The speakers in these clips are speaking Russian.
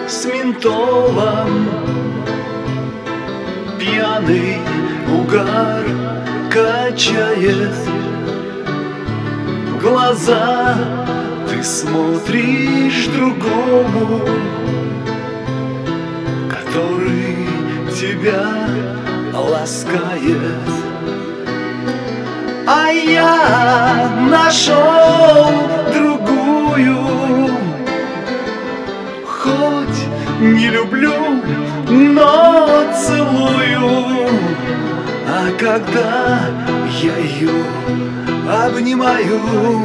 с ментолом. Пьяный угар качает глаза, ты смотришь другому, который тебя ласкает. А я нашел другую, хоть не люблю, но целую. А когда я ее обнимаю,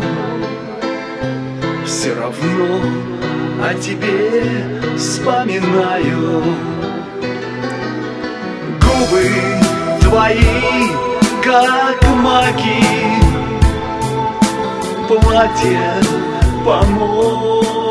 все равно о тебе вспоминаю. Губы твои, как маки, платье, по-моему,